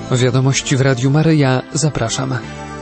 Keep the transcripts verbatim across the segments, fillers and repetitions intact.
Wiadomości w Radiu Maryja. Zapraszam.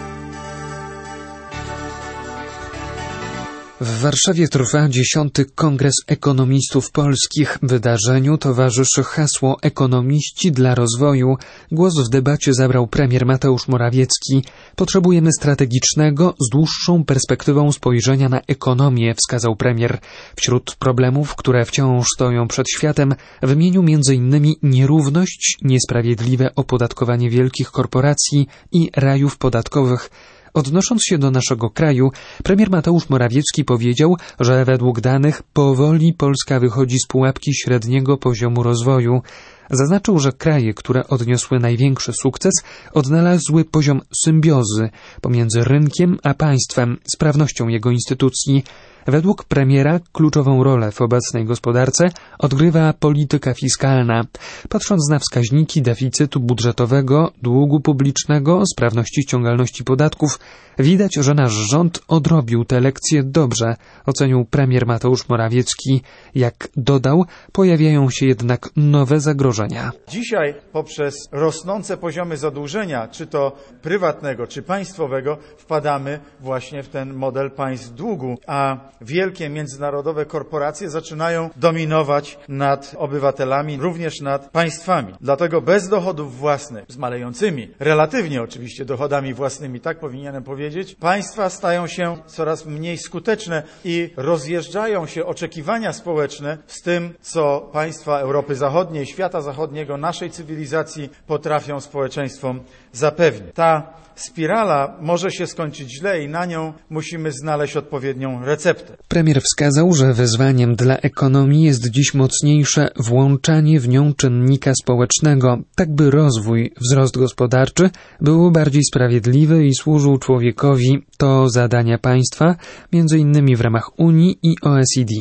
W Warszawie trwa dziesiąty Kongres Ekonomistów Polskich. Wydarzeniu towarzyszy hasło Ekonomiści dla rozwoju. Głos w debacie zabrał premier Mateusz Morawiecki. Potrzebujemy strategicznego, z dłuższą perspektywą spojrzenia na ekonomię, wskazał premier. Wśród problemów, które wciąż stoją przed światem, wymienił między innymi nierówność, niesprawiedliwe opodatkowanie wielkich korporacji i rajów podatkowych. Odnosząc się do naszego kraju, premier Mateusz Morawiecki powiedział, że według danych powoli Polska wychodzi z pułapki średniego poziomu rozwoju. Zaznaczył, że kraje, które odniosły największy sukces, odnalazły poziom symbiozy pomiędzy rynkiem a państwem, sprawnością jego instytucji. Według premiera kluczową rolę w obecnej gospodarce odgrywa polityka fiskalna. Patrząc na wskaźniki deficytu budżetowego, długu publicznego, sprawności ściągalności podatków, widać, że nasz rząd odrobił te lekcje dobrze, ocenił premier Mateusz Morawiecki. Jak dodał, pojawiają się jednak nowe zagrożenia. Dzisiaj poprzez rosnące poziomy zadłużenia, czy to prywatnego, czy państwowego, wpadamy właśnie w ten model państw długu, a wielkie międzynarodowe korporacje zaczynają dominować nad obywatelami, również nad państwami. Dlatego bez dochodów własnych, z malejącymi, relatywnie oczywiście dochodami własnymi, tak powinienem powiedzieć, państwa stają się coraz mniej skuteczne i rozjeżdżają się oczekiwania społeczne z tym, co państwa Europy Zachodniej, świata zachodniego, naszej cywilizacji potrafią społeczeństwom zapewnić. Ta spirala może się skończyć źle i na nią musimy znaleźć odpowiednią receptę. Premier wskazał, że wyzwaniem dla ekonomii jest dziś mocniejsze włączanie w nią czynnika społecznego, tak by rozwój, wzrost gospodarczy był bardziej sprawiedliwy i służył człowiekowi. To zadania państwa, między innymi w ramach Unii i O E C D.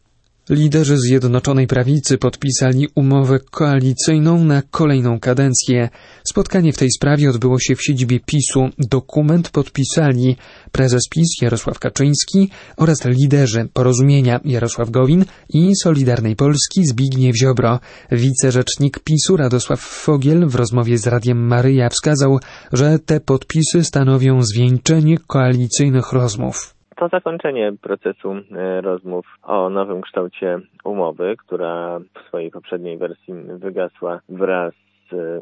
Liderzy Zjednoczonej Prawicy podpisali umowę koalicyjną na kolejną kadencję. Spotkanie w tej sprawie odbyło się w siedzibie PiSu. Dokument podpisali prezes PiS Jarosław Kaczyński oraz liderzy Porozumienia Jarosław Gowin i Solidarnej Polski Zbigniew Ziobro. Wicerzecznik PiSu Radosław Fogiel w rozmowie z Radiem Maryja wskazał, że te podpisy stanowią zwieńczenie koalicyjnych rozmów. To zakończenie procesu rozmów o nowym kształcie umowy, która w swojej poprzedniej wersji wygasła wraz z,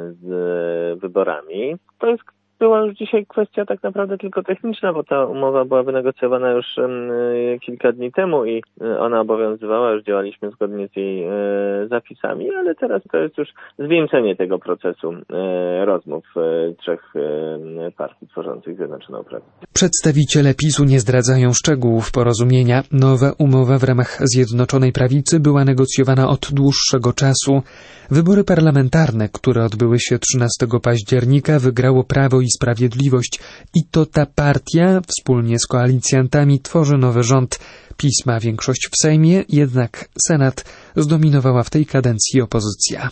z wyborami. To jest była już dzisiaj kwestia tak naprawdę tylko techniczna, bo ta umowa była wynegocjowana już y, kilka dni temu i y, ona obowiązywała, już działaliśmy zgodnie z jej y, zapisami, ale teraz to jest już zwieńczenie tego procesu y, rozmów y, trzech y, partii tworzących Zjednoczoną Prawicę. Przedstawiciele PiSu nie zdradzają szczegółów porozumienia. Nowa umowa w ramach Zjednoczonej Prawicy była negocjowana od dłuższego czasu. Wybory parlamentarne, które odbyły się trzynastego października, wygrało Prawo i Sprawiedliwość i to ta partia wspólnie z koalicjantami tworzy nowy rząd. PiS ma większość w Sejmie, jednak Senat zdominowała w tej kadencji opozycja.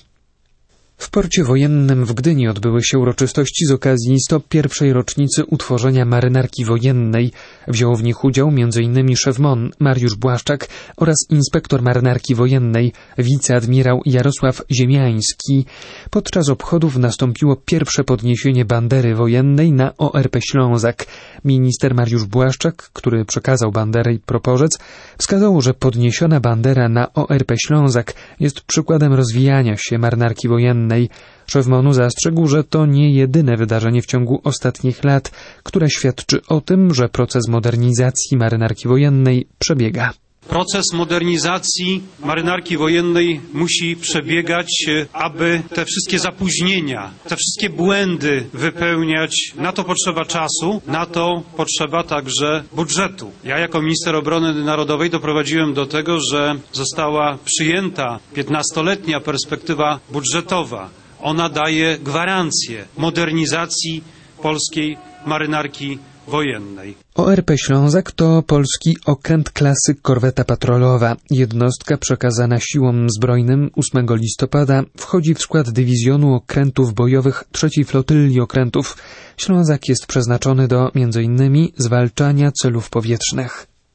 W porcie wojennym w Gdyni odbyły się uroczystości z okazji sto pierwszej rocznicy utworzenia marynarki wojennej. Wziął w nich udział między innymi szef M O N Mariusz Błaszczak oraz inspektor marynarki wojennej wiceadmirał Jarosław Ziemiański. Podczas obchodów nastąpiło pierwsze podniesienie bandery wojennej na O R P Ślązak. Minister Mariusz Błaszczak, który przekazał banderę i proporzec, wskazał, że podniesiona bandera na O R P Ślązak jest przykładem rozwijania się marynarki wojennej. Szef M O N-u zastrzegł, że to nie jedyne wydarzenie w ciągu ostatnich lat, które świadczy o tym, że proces modernizacji marynarki wojennej przebiega. Proces modernizacji marynarki wojennej musi przebiegać, aby te wszystkie zapóźnienia, te wszystkie błędy wypełniać. Na to potrzeba czasu, na to potrzeba także budżetu. Ja jako minister obrony narodowej doprowadziłem do tego, że została przyjęta piętnastoletnia perspektywa budżetowa. Ona daje gwarancję modernizacji polskiej marynarki wojennej. O R P Ślązak to polski okręt klasy korweta patrolowa. Jednostka przekazana siłom zbrojnym ósmego listopada wchodzi w skład dywizjonu okrętów bojowych trzeciej Flotylli Okrętów. Ślązak jest przeznaczony do między innymi zwalczania celów powietrznych.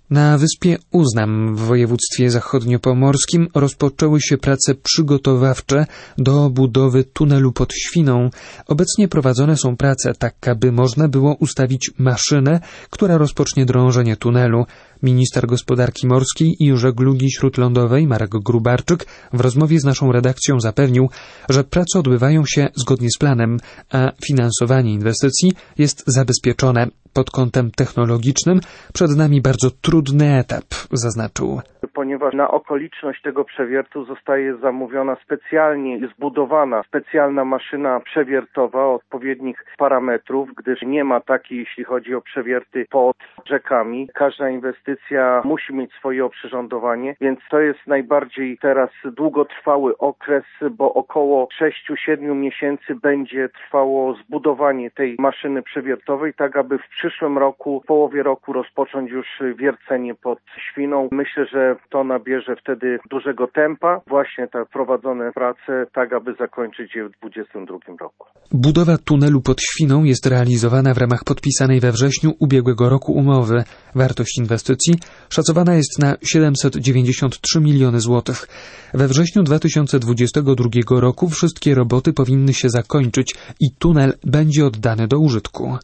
Na wyspie Uznam w województwie zachodniopomorskim rozpoczęły się prace przygotowawcze do budowy tunelu pod Świną. Obecnie prowadzone są prace tak, aby można było ustawić maszynę, która rozpocznie drążenie tunelu. Minister gospodarki morskiej i żeglugi śródlądowej Marek Grubarczyk w rozmowie z naszą redakcją zapewnił, że prace odbywają się zgodnie z planem, a finansowanie inwestycji jest zabezpieczone. Pod kątem technologicznym przed nami bardzo trudny etap, zaznaczył. Ponieważ na okoliczność tego przewiertu zostaje zamówiona specjalnie zbudowana specjalna maszyna przewiertowa o odpowiednich parametrów, gdyż nie ma takiej, jeśli chodzi o przewierty pod rzekami. Każda inwestycja musi mieć swoje oprzyrządowanie, więc to jest najbardziej teraz długotrwały okres, bo około sześć siedem miesięcy będzie trwało zbudowanie tej maszyny przewiertowej, tak aby w przyszłym roku, w połowie roku rozpocząć już wiercenie pod Świną. Myślę, że to nabierze wtedy dużego tempa, właśnie te prowadzone prace, tak aby zakończyć je w dwudziestym drugim roku. Budowa tunelu pod Świną jest realizowana w ramach podpisanej we wrześniu ubiegłego roku umowy. Wartość inwestycji szacowana jest na siedemset dziewięćdziesiąt trzy miliony złotych. We wrześniu dwa tysiące dwudziestego drugiego roku wszystkie roboty powinny się zakończyć i tunel będzie oddany do użytku.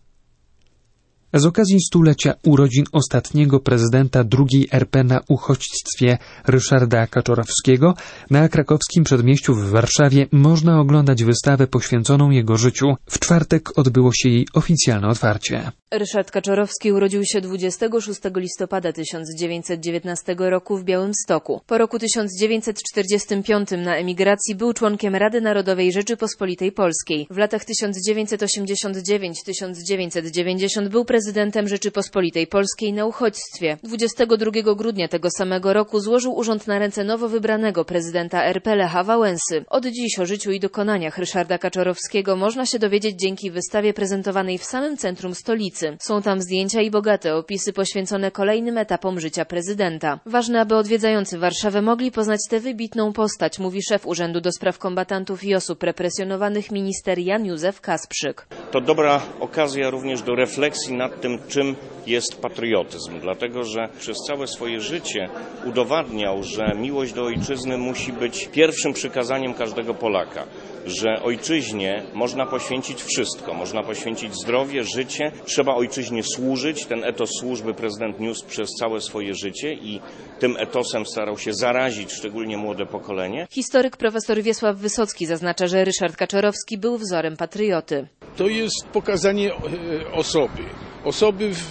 Z okazji stulecia urodzin ostatniego prezydenta drugiej R P na uchodźstwie Ryszarda Kaczorowskiego na krakowskim przedmieściu w Warszawie można oglądać wystawę poświęconą jego życiu. W czwartek odbyło się jej oficjalne otwarcie. Ryszard Kaczorowski urodził się dwudziestego szóstego listopada tysiąc dziewięćset dziewiętnastego roku w Białymstoku. Po roku tysiąc dziewięćset czterdziestym piątym na emigracji był członkiem Rady Narodowej Rzeczypospolitej Polskiej. W latach tysiąc dziewięćset osiemdziesiątym dziewiątym do tysiąc dziewięćset dziewięćdziesiątego był prezydentem Rzeczypospolitej Polskiej na uchodźstwie. dwudziestego drugiego grudnia tego samego roku złożył urząd na ręce nowo wybranego prezydenta R P Lecha Wałęsy. Od dziś o życiu i dokonaniach Ryszarda Kaczorowskiego można się dowiedzieć dzięki wystawie prezentowanej w samym centrum stolicy. Są tam zdjęcia i bogate opisy poświęcone kolejnym etapom życia prezydenta. Ważne, aby odwiedzający Warszawę mogli poznać tę wybitną postać, mówi szef Urzędu do Spraw Kombatantów i Osób Represjonowanych minister Jan Józef Kasprzyk. To dobra okazja również do refleksji nad tym, czym jest patriotyzm, dlatego że przez całe swoje życie udowadniał, że miłość do ojczyzny musi być pierwszym przykazaniem każdego Polaka, że ojczyźnie można poświęcić wszystko, można poświęcić zdrowie, życie, trzeba ojczyźnie służyć. Ten etos służby prezydent niósł przez całe swoje życie i tym etosem starał się zarazić szczególnie młode pokolenie. Historyk profesor Wiesław Wysocki zaznacza, że Ryszard Kaczorowski był wzorem patrioty. To jest pokazanie osoby. Osoby w,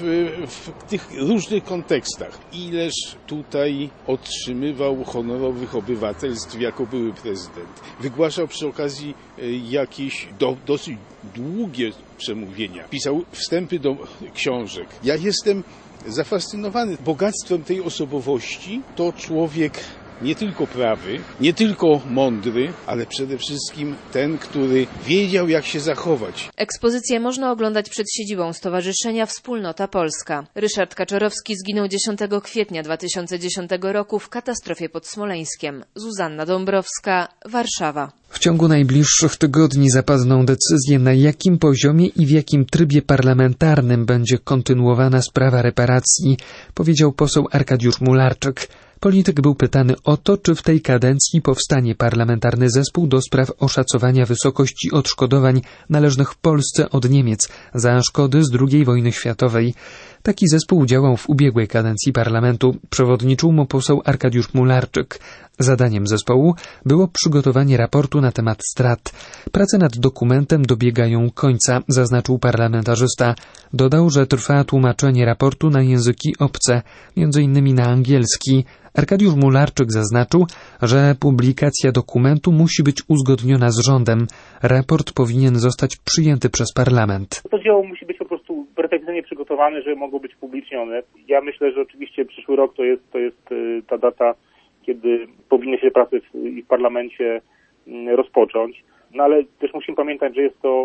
w tych różnych kontekstach. Ileż tutaj otrzymywał honorowych obywatelstw jako były prezydent. Wygłaszał przy okazji jakieś do, dosyć długie przemówienia. Pisał wstępy do książek. Ja jestem zafascynowany bogactwem tej osobowości. To człowiek nie tylko prawy, nie tylko mądry, ale przede wszystkim ten, który wiedział, jak się zachować. Ekspozycję można oglądać przed siedzibą Stowarzyszenia Wspólnota Polska. Ryszard Kaczorowski zginął dziesiątego kwietnia dwa tysiące dziesiątego roku w katastrofie pod Smoleńskiem. Zuzanna Dąbrowska, Warszawa. W ciągu najbliższych tygodni zapadną decyzje, na jakim poziomie i w jakim trybie parlamentarnym będzie kontynuowana sprawa reparacji, powiedział poseł Arkadiusz Mularczyk. Polityk był pytany o to, czy w tej kadencji powstanie parlamentarny zespół do spraw oszacowania wysokości odszkodowań należnych Polsce od Niemiec za szkody z drugiej wojny światowej. Taki zespół działał w ubiegłej kadencji parlamentu. Przewodniczył mu poseł Arkadiusz Mularczyk. Zadaniem zespołu było przygotowanie raportu na temat strat. Prace nad dokumentem dobiegają końca, zaznaczył parlamentarzysta. Dodał, że trwa tłumaczenie raportu na języki obce, między innymi na angielski. Arkadiusz Mularczyk zaznaczył, że publikacja dokumentu musi być uzgodniona z rządem. Raport powinien zostać przyjęty przez parlament. To dzieło musi być po prostu perfekcyjnie przygotowane, żeby mogło być upublicznione. Ja myślę, że oczywiście przyszły rok to jest, to jest ta data, kiedy powinny się prace w, w parlamencie rozpocząć. No ale też musimy pamiętać, że jest to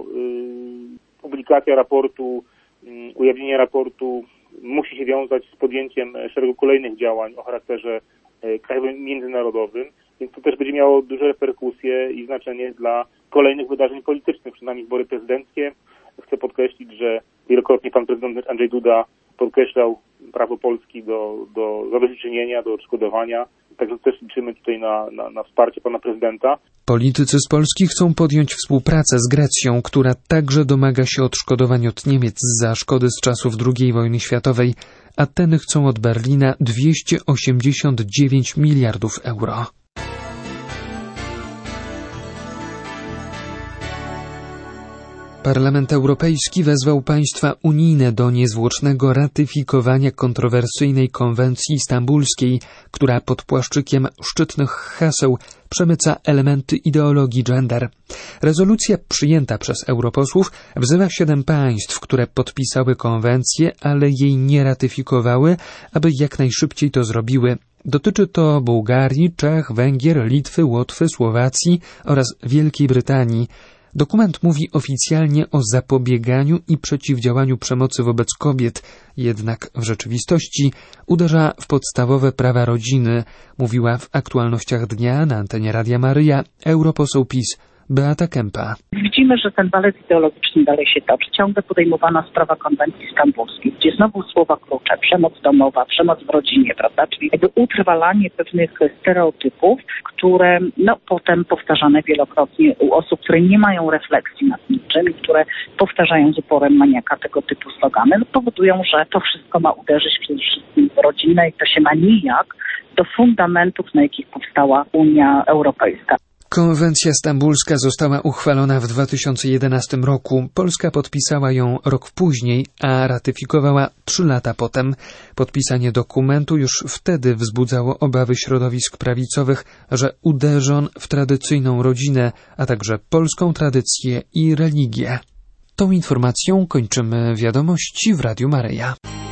y, publikacja raportu, y, ujawnienie raportu musi się wiązać z podjęciem szeregu kolejnych działań o charakterze y, krajowym, międzynarodowym, więc to też będzie miało duże reperkusje i znaczenie dla kolejnych wydarzeń politycznych, przed nami wybory prezydenckie. Chcę podkreślić, że wielokrotnie pan prezydent Andrzej Duda podkreślał prawo Polski do, do zadośćuczynienia, do odszkodowania. Także też liczymy tutaj na, na, na wsparcie pana prezydenta. Politycy z Polski chcą podjąć współpracę z Grecją, która także domaga się odszkodowań od Niemiec za szkody z czasów drugiej wojny światowej. Ateny chcą od Berlina dwieście osiemdziesiąt dziewięć miliardów euro. Parlament Europejski wezwał państwa unijne do niezwłocznego ratyfikowania kontrowersyjnej konwencji stambulskiej, która pod płaszczykiem szczytnych haseł przemyca elementy ideologii gender. Rezolucja przyjęta przez europosłów wzywa siedem państw, które podpisały konwencję, ale jej nie ratyfikowały, aby jak najszybciej to zrobiły. Dotyczy to Bułgarii, Czech, Węgier, Litwy, Łotwy, Słowacji oraz Wielkiej Brytanii. Dokument mówi oficjalnie o zapobieganiu i przeciwdziałaniu przemocy wobec kobiet, jednak w rzeczywistości uderza w podstawowe prawa rodziny, mówiła w aktualnościach dnia na antenie Radia Maryja europoseł PiS Beata Kempa. Widzimy, że ten balet ideologiczny dalej się toczy. Ciągle podejmowana sprawa konwencji stambulskiej, gdzie znowu słowa klucze, przemoc domowa, przemoc w rodzinie, prawda? Czyli jakby utrwalanie pewnych stereotypów, które no potem powtarzane wielokrotnie u osób, które nie mają refleksji nad niczym i które powtarzają z uporem maniaka tego typu slogany, no powodują, że to wszystko ma uderzyć przede wszystkim w rodzinę i to się ma nijak do fundamentów, na jakich powstała Unia Europejska. Konwencja stambulska została uchwalona w dwa tysiące jedenastym roku. Polska podpisała ją rok później, a ratyfikowała trzy lata potem. Podpisanie dokumentu już wtedy wzbudzało obawy środowisk prawicowych, że uderzy on w tradycyjną rodzinę, a także polską tradycję i religię. Tą informacją kończymy wiadomości w Radiu Maryja.